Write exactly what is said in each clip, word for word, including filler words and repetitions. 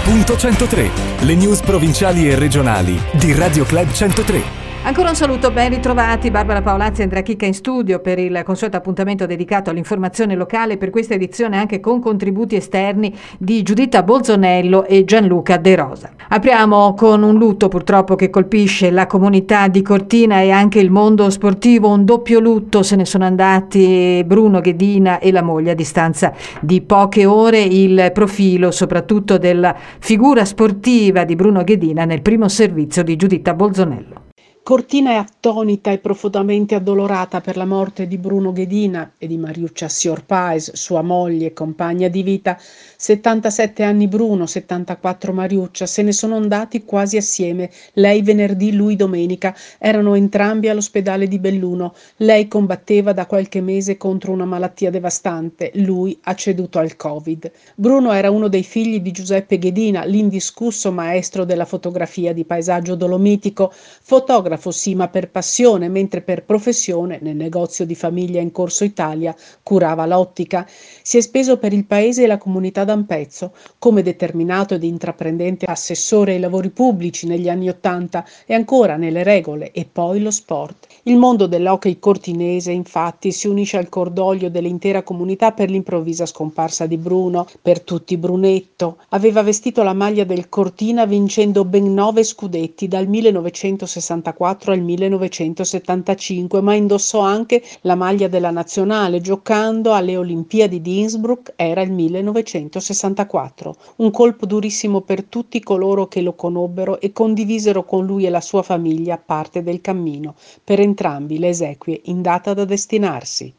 punto centotré, le news provinciali e regionali di Radio Club centotré. Ancora un saluto, ben ritrovati. Barbara Paolazzi e Andrea Chicca in studio per il consueto appuntamento dedicato all'informazione locale, per questa edizione anche con contributi esterni di Giuditta Bolzonello e Gianluca De Rosa. Apriamo con un lutto purtroppo che colpisce la comunità di Cortina e anche il mondo sportivo, un doppio lutto. Se ne sono andati Bruno Ghedina e la moglie a distanza di poche ore. Il profilo soprattutto della figura sportiva di Bruno Ghedina nel primo servizio di Giuditta Bolzonello. Cortina è attonita e profondamente addolorata per la morte di Bruno Ghedina e di Mariuccia Siorpaes, sua moglie e compagna di vita. settantasette anni Bruno, settantaquattro Mariuccia, se ne sono andati quasi assieme, lei venerdì, lui domenica. Erano entrambi all'ospedale di Belluno. Lei combatteva da qualche mese contro una malattia devastante, lui ha ceduto al Covid. Bruno era uno dei figli di Giuseppe Ghedina, l'indiscusso maestro della fotografia di paesaggio dolomitico, fotografo sì, ma per passione, mentre per professione, nel negozio di famiglia in Corso Italia, curava l'ottica. Si è speso per il paese e la comunità d'Ampezzo, come determinato ed intraprendente assessore ai lavori pubblici negli anni Ottanta e ancora nelle regole, e poi lo sport. Il mondo dell'hockey cortinese, infatti, si unisce al cordoglio dell'intera comunità per l'improvvisa scomparsa di Bruno. Per tutti Brunetto. Aveva vestito la maglia del Cortina vincendo ben nove scudetti dal millenovecentosessantaquattro al millenovecentosettantacinque, ma indossò anche la maglia della nazionale giocando alle Olimpiadi di Innsbruck, era il millenovecentosessantaquattro. Un colpo durissimo per tutti coloro che lo conobbero e condivisero con lui e la sua famiglia parte del cammino. Per entrambi le esequie in data da destinarsi.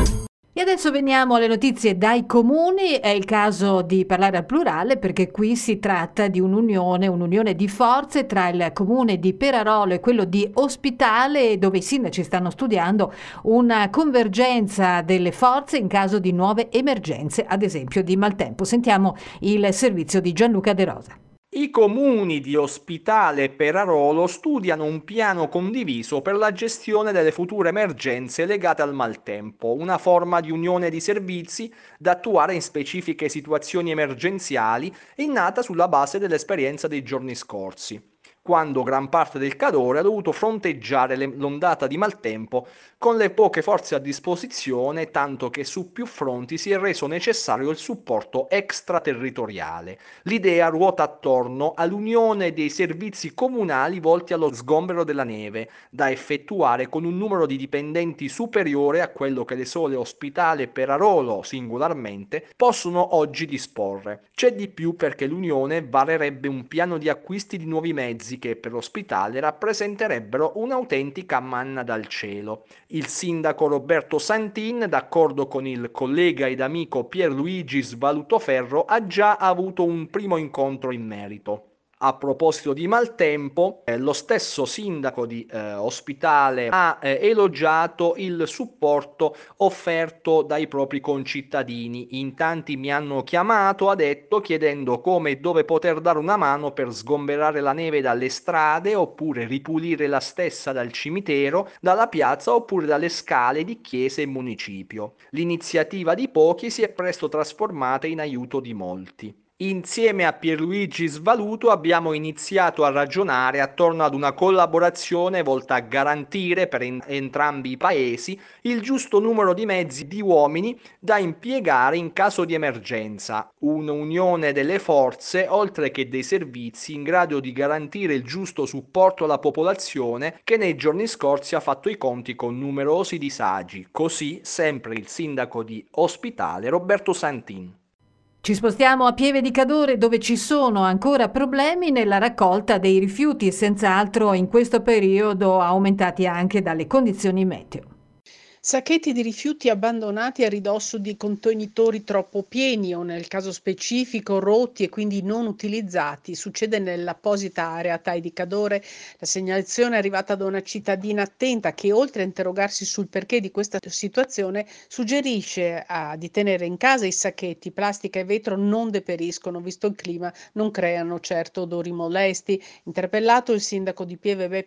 E adesso veniamo alle notizie dai comuni. È il caso di parlare al plurale perché qui si tratta di un'unione, un'unione di forze tra il comune di Perarolo e quello di Ospitale, dove i sindaci stanno studiando una convergenza delle forze in caso di nuove emergenze, ad esempio di maltempo. Sentiamo il servizio di Gianluca De Rosa. I comuni di Ospitale e Perarolo studiano un piano condiviso per la gestione delle future emergenze legate al maltempo, una forma di unione di servizi da attuare in specifiche situazioni emergenziali e nata sulla base dell'esperienza dei giorni scorsi, quando gran parte del Cadore ha dovuto fronteggiare l'ondata di maltempo con le poche forze a disposizione, tanto che su più fronti si è reso necessario il supporto extraterritoriale. L'idea ruota attorno all'unione dei servizi comunali volti allo sgombero della neve, da effettuare con un numero di dipendenti superiore a quello che le sole Ospitale e Perarolo singolarmente possono oggi disporre. C'è di più perché l'unione varerebbe un piano di acquisti di nuovi mezzi che per Ospitale rappresenterebbero un'autentica manna dal cielo. Il sindaco Roberto Santin, d'accordo con il collega ed amico Pierluigi Svalutoferro, ha già avuto un primo incontro in merito. A proposito di maltempo, eh, lo stesso sindaco di eh, Ospitale ha eh, elogiato il supporto offerto dai propri concittadini. In tanti mi hanno chiamato, ha detto, chiedendo come e dove poter dare una mano per sgomberare la neve dalle strade oppure ripulire la stessa dal cimitero, dalla piazza oppure dalle scale di chiese e municipio. L'iniziativa di pochi si è presto trasformata in aiuto di molti. Insieme a Pierluigi Svaluto abbiamo iniziato a ragionare attorno ad una collaborazione volta a garantire per en- entrambi i paesi il giusto numero di mezzi di uomini da impiegare in caso di emergenza, un'unione delle forze oltre che dei servizi in grado di garantire il giusto supporto alla popolazione che nei giorni scorsi ha fatto i conti con numerosi disagi. Così sempre il sindaco di Ospitale Roberto Santin. Ci spostiamo a Pieve di Cadore, dove ci sono ancora problemi nella raccolta dei rifiuti, senz'altro in questo periodo aumentati anche dalle condizioni meteo. Sacchetti di rifiuti abbandonati a ridosso di contenitori troppo pieni o, nel caso specifico, rotti e quindi non utilizzati. Succede nell'apposita area T A I di Cadore. La segnalazione è arrivata da una cittadina attenta che, oltre a interrogarsi sul perché di questa situazione, suggerisce a, di tenere in casa i sacchetti. Plastica e vetro non deperiscono, visto il clima, non creano certo odori molesti. Interpellato, il sindaco di Pieve Beppi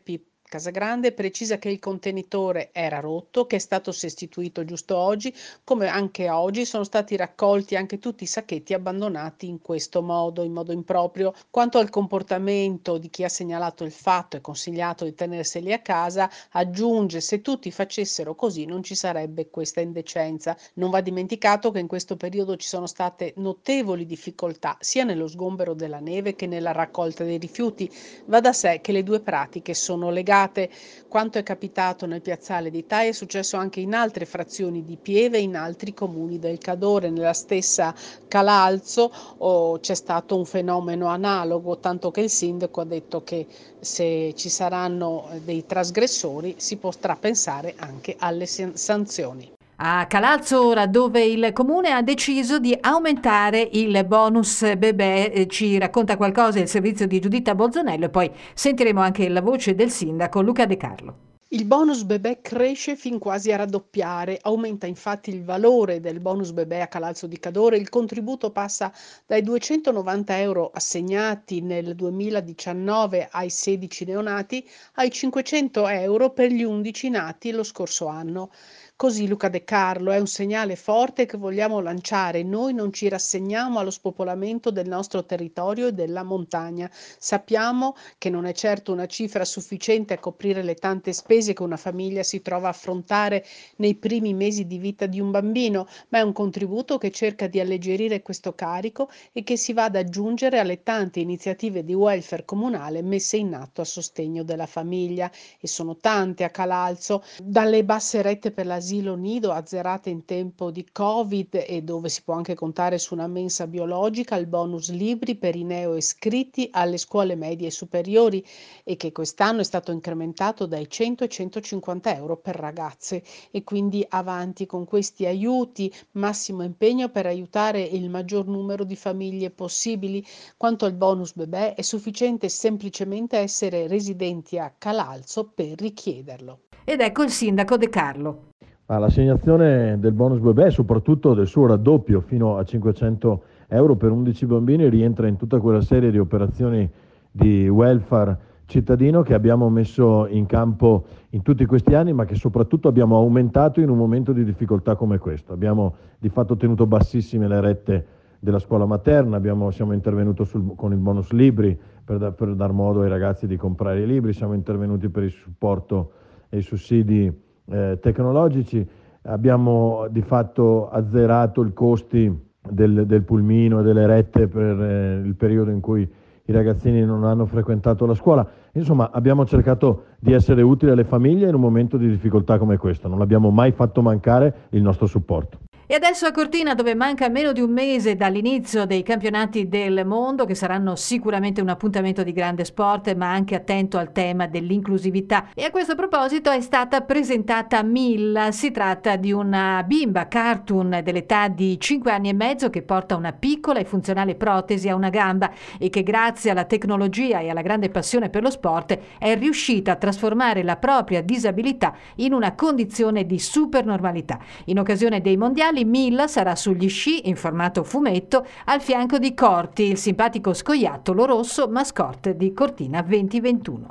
Casagrande precisa che il contenitore era rotto, che è stato sostituito giusto oggi, come anche oggi sono stati raccolti anche tutti i sacchetti abbandonati in questo modo, in modo improprio. Quanto al comportamento di chi ha segnalato il fatto e consigliato di tenerseli a casa, aggiunge: se tutti facessero così non ci sarebbe questa indecenza. Non va dimenticato che in questo periodo ci sono state notevoli difficoltà sia nello sgombero della neve che nella raccolta dei rifiuti. Va da sé che le due pratiche sono legate. Quanto è capitato nel piazzale di Tai è successo anche in altre frazioni di Pieve e in altri comuni del Cadore. Nella stessa Calalzo oh, c'è stato un fenomeno analogo, tanto che il sindaco ha detto che se ci saranno dei trasgressori si potrà pensare anche alle sanzioni. A Calalzo ora, dove il comune ha deciso di aumentare il bonus bebè, eh, ci racconta qualcosa il servizio di Giuditta Bolzonello e poi sentiremo anche la voce del sindaco Luca De Carlo. Il bonus bebè cresce fin quasi a raddoppiare, aumenta infatti il valore del bonus bebè a Calalzo di Cadore, il contributo passa dai duecentonovanta euro assegnati nel duemiladiciannove ai sedici neonati ai cinquecento euro per gli undici nati lo scorso anno. Così Luca De Carlo: è un segnale forte che vogliamo lanciare. Noi non ci rassegniamo allo spopolamento del nostro territorio e della montagna. Sappiamo che non è certo una cifra sufficiente a coprire le tante spese che una famiglia si trova a affrontare nei primi mesi di vita di un bambino, ma è un contributo che cerca di alleggerire questo carico e che si va ad aggiungere alle tante iniziative di welfare comunale messe in atto a sostegno della famiglia. E sono tante a Calalzo, dalle basse rette per l'asilo nido azzerate in tempo di Covid e dove si può anche contare su una mensa biologica, al bonus libri per i neoiscritti alle scuole medie e superiori, e che quest'anno è stato incrementato dai cento ai centocinquanta euro per ragazze. E quindi avanti con questi aiuti, massimo impegno per aiutare il maggior numero di famiglie possibili. Quanto al bonus bebè, è sufficiente semplicemente essere residenti a Calalzo per richiederlo. Ed ecco il sindaco De Carlo. Ah, l'assegnazione del bonus bebè, soprattutto del suo raddoppio fino a cinquecento euro per undici bambini, rientra in tutta quella serie di operazioni di welfare cittadino che abbiamo messo in campo in tutti questi anni, ma che soprattutto abbiamo aumentato in un momento di difficoltà come questo. Abbiamo di fatto tenuto bassissime le rette della scuola materna, abbiamo, siamo intervenuti sul, con il bonus libri per, da, per dar modo ai ragazzi di comprare i libri, siamo intervenuti per il supporto e i sussidi Eh, tecnologici, abbiamo di fatto azzerato i costi del, del pulmino e delle rette per eh, il periodo in cui i ragazzini non hanno frequentato la scuola. Insomma, abbiamo cercato di essere utili alle famiglie in un momento di difficoltà come questo, non abbiamo mai fatto mancare il nostro supporto. E adesso a Cortina, dove manca meno di un mese dall'inizio dei campionati del mondo, che saranno sicuramente un appuntamento di grande sport, ma anche attento al tema dell'inclusività. E a questo proposito è stata presentata Milla. Si tratta di una bimba cartoon dell'età di cinque anni e mezzo che porta una piccola e funzionale protesi a una gamba e che grazie alla tecnologia e alla grande passione per lo sport è riuscita a trasformare la propria disabilità in una condizione di supernormalità. In occasione dei mondiali Milla sarà sugli sci in formato fumetto al fianco di Corti, il simpatico scoiattolo rosso mascotte di Cortina duemilaventuno.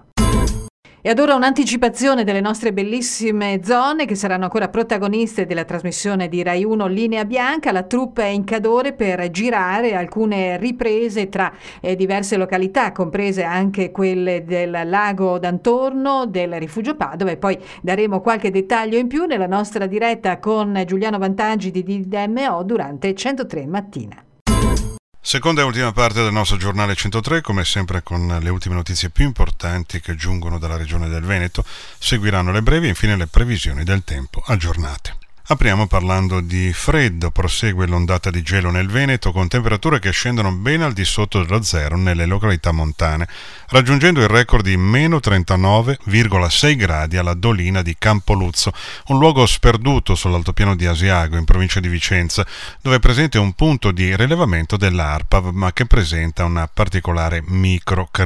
E ad ora un'anticipazione delle nostre bellissime zone che saranno ancora protagoniste della trasmissione di Rai uno Linea Bianca. La troupe è in Cadore per girare alcune riprese tra eh, diverse località, comprese anche quelle del lago d'Antorno, del Rifugio Padova, e poi daremo qualche dettaglio in più nella nostra diretta con Giuliano Vantaggi di D D M O durante centotré mattina. Seconda e ultima parte del nostro giornale centotré, come sempre con le ultime notizie più importanti che giungono dalla regione del Veneto, seguiranno le brevi e infine le previsioni del tempo aggiornate. Apriamo parlando di freddo, prosegue l'ondata di gelo nel Veneto con temperature che scendono ben al di sotto dello zero nelle località montane, raggiungendo il record di meno trentanove virgola sei gradi alla Dolina di Campoluzzo, un luogo sperduto sull'altopiano di Asiago in provincia di Vicenza, dove è presente un punto di rilevamento dell'ARPAV ma che presenta una particolare microclima.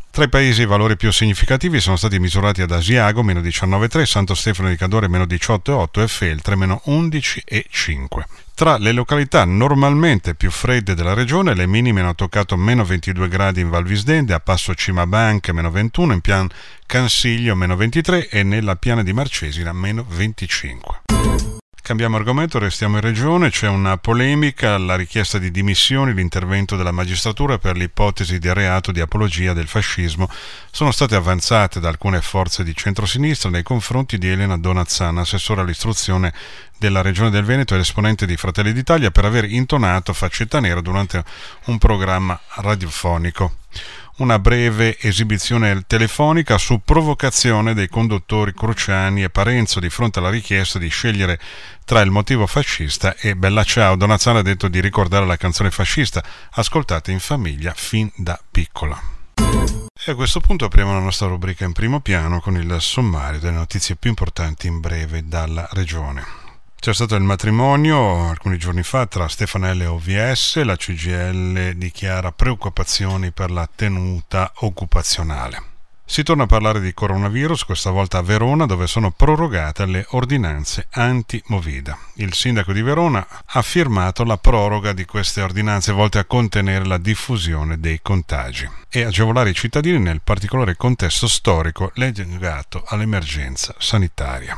Tra i paesi i valori più significativi sono stati misurati ad Asiago, meno diciannove virgola tre, Santo Stefano di Cadore, meno diciotto virgola otto e Feltre, meno undici virgola cinque. Tra le località normalmente più fredde della regione, le minime hanno toccato meno ventidue gradi in Val Visdende, a Passo Cimabanche meno ventuno, in Pian Cansiglio meno ventitré e nella Piana di Marcesina meno venticinque. Cambiamo argomento, restiamo in regione, c'è una polemica, la richiesta di dimissioni, l'intervento della magistratura per l'ipotesi di reato di apologia del fascismo sono state avanzate da alcune forze di centrosinistra nei confronti di Elena Donazzana, assessore all'istruzione della Regione del Veneto e esponente di Fratelli d'Italia, per aver intonato Faccetta Nera durante un programma radiofonico. Una breve esibizione telefonica su provocazione dei conduttori Cruciani e Parenzo di fronte alla richiesta di scegliere tra il motivo fascista e Bella Ciao. Donazzana ha detto di ricordare la canzone fascista ascoltata in famiglia fin da piccola. E a questo punto apriamo la nostra rubrica in primo piano con il sommario delle notizie più importanti in breve dalla regione. C'è stato il matrimonio alcuni giorni fa tra Stefanelle e O V S, la C G I L dichiara preoccupazioni per la tenuta occupazionale. Si torna a parlare di coronavirus, questa volta a Verona, dove sono prorogate le ordinanze anti-Movida. Il sindaco di Verona ha firmato la proroga di queste ordinanze volte a contenere la diffusione dei contagi e agevolare i cittadini nel particolare contesto storico legato all'emergenza sanitaria.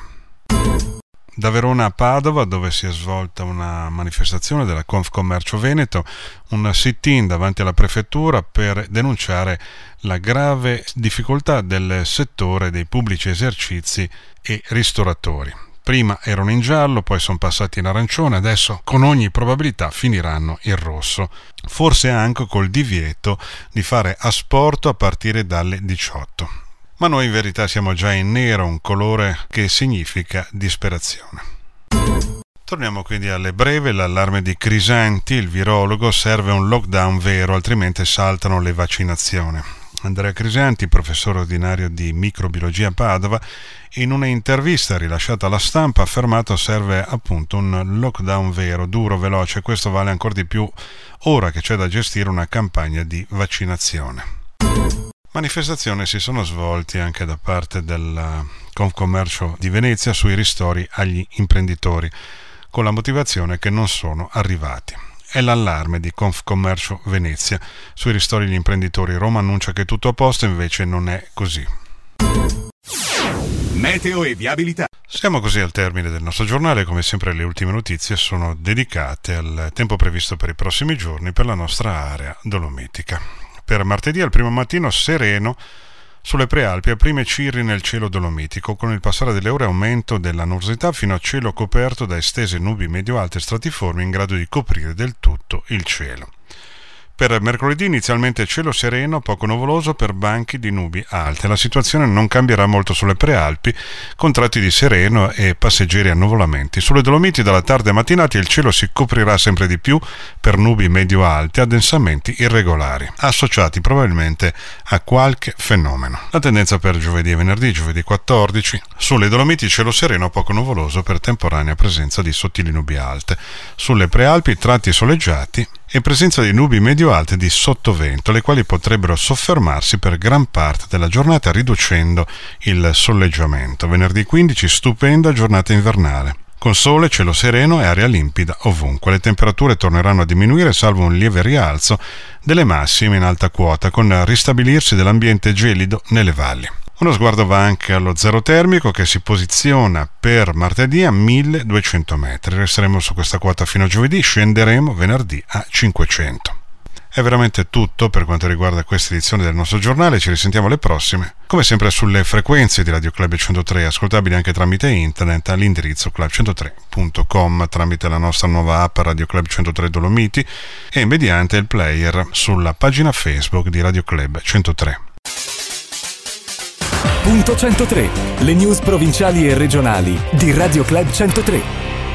Da Verona a Padova, dove si è svolta una manifestazione della Confcommercio Veneto, un sit-in davanti alla prefettura per denunciare la grave difficoltà del settore dei pubblici esercizi e ristoratori. Prima erano in giallo, poi sono passati in arancione, adesso con ogni probabilità finiranno in rosso, forse anche col divieto di fare asporto a partire dalle diciotto. Ma noi in verità siamo già in nero, un colore che significa disperazione. Torniamo quindi alle breve, l'allarme di Crisanti, il virologo, serve un lockdown vero, altrimenti saltano le vaccinazioni. Andrea Crisanti, professore ordinario di microbiologia a Padova, in una intervista rilasciata alla Stampa ha affermato serve appunto un lockdown vero, duro, veloce, questo vale ancora di più ora che c'è da gestire una campagna di vaccinazione. Manifestazioni si sono svolti anche da parte del Confcommercio di Venezia sui ristori agli imprenditori, con la motivazione che non sono arrivati. È l'allarme di Confcommercio Venezia sui ristori agli imprenditori. Roma annuncia che è tutto a posto, invece non è così. Meteo e viabilità. Siamo così al termine del nostro giornale, come sempre le ultime notizie sono dedicate al tempo previsto per i prossimi giorni per la nostra area dolomitica. Per martedì al primo mattino sereno sulle prealpi a prime cirri nel cielo dolomitico, con il passare delle ore aumento della nuvosità fino a cielo coperto da estese nubi medio-alte stratiformi in grado di coprire del tutto il cielo. Per mercoledì inizialmente cielo sereno, poco nuvoloso per banchi di nubi alte. La situazione non cambierà molto sulle prealpi, con tratti di sereno e passeggeri annuvolamenti. Sulle Dolomiti dalla tarda mattinata il cielo si coprirà sempre di più per nubi medio-alte, addensamenti irregolari, associati probabilmente a qualche fenomeno. La tendenza per giovedì e venerdì, giovedì quattordici, sulle Dolomiti cielo sereno, poco nuvoloso per temporanea presenza di sottili nubi alte. Sulle prealpi tratti soleggiati e presenza di nubi medio-alte di sottovento, le quali potrebbero soffermarsi per gran parte della giornata riducendo il soleggiamento. Venerdì quindici stupenda giornata invernale, con sole, cielo sereno e aria limpida ovunque. Le temperature torneranno a diminuire salvo un lieve rialzo delle massime in alta quota, con ristabilirsi dell'ambiente gelido nelle valli. Uno sguardo va anche allo zero termico che si posiziona per martedì a milleduecento metri. Resteremo su questa quota fino a giovedì, scenderemo venerdì a cinquecento. È veramente tutto per quanto riguarda questa edizione del nostro giornale, ci risentiamo alle prossime, come sempre sulle frequenze di Radio Club centotré, ascoltabili anche tramite internet all'indirizzo club centotré punto com, tramite la nostra nuova app Radio Club centotré Dolomiti e mediante il player sulla pagina Facebook di Radio Club centotré. Punto centotré, le news provinciali e regionali di Radio Club centotré.